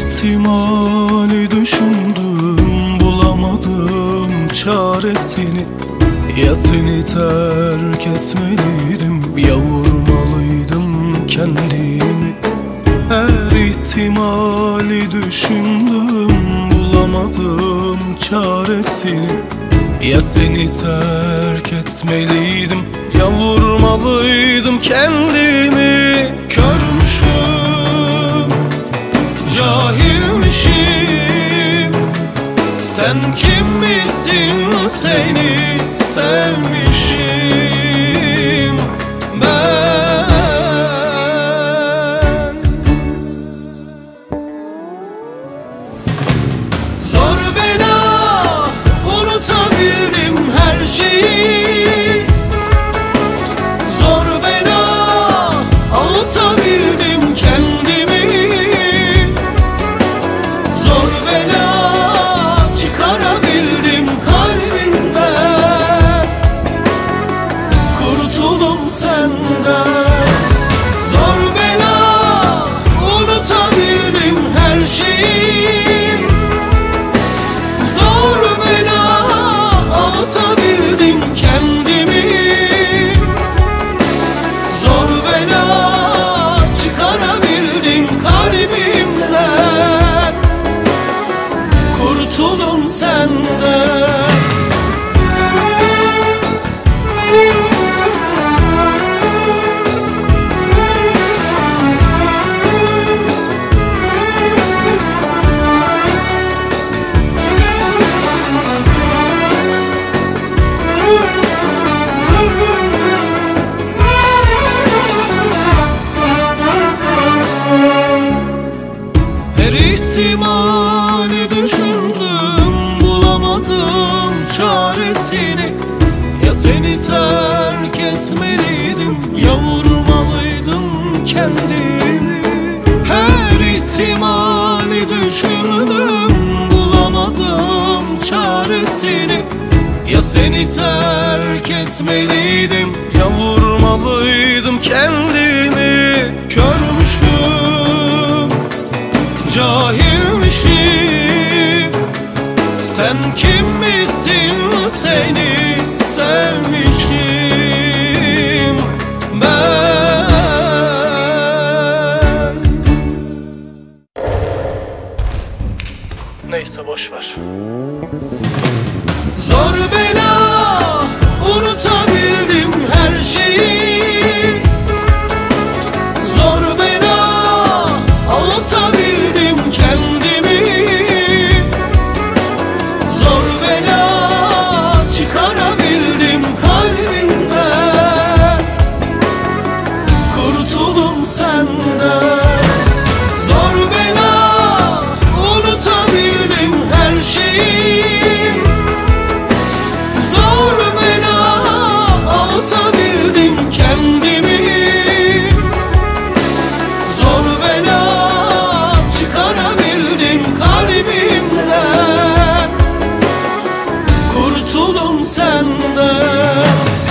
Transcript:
ihtimali düşündüm, bulamadım çaresini. Ya seni terk etmeliydim, ya vurmalıydım kendimi. Her ihtimali düşündüm, bulamadım çaresini. Ya seni terk etmeliydim, ya vurmalıydım kendimi. Körmüşüm, cahilmişim. Sen kim misin, seni sevmişim ben. Zor bela unutabildim her şeyi. Zor bela avutabildim kendimi. Zor bela çıkarabildim kalbinden. Kurtuldum senden. Zor bela unutabildim her şeyi. Zor bela avutabildim kendimi. Zor bela çıkarabildim kalbimden. Kurtuldum senden. Her ihtimali düşündüm, bulamadım çaresini. Ya seni terk etmeliydim, ya vurmalıydım kendimi. Her ihtimali düşündüm, bulamadım çaresini. Ya seni terk etmeliydim, ya vurmalıydım kendimi. Körmüşüm, cahilmişim. Sen kim misin, seni sevmişim ben. Neyse boşver. Zor bela unutabildim her şeyi. Zor bela avutabildim kendimi. Zor bela çıkarabildim kalbimden. Kurtuldum senden. Zor bela unutabildim her şeyi. Zor bela avutabildim kendimi. Zor bela çıkarabildim kalbimden. Kurtuldum senden.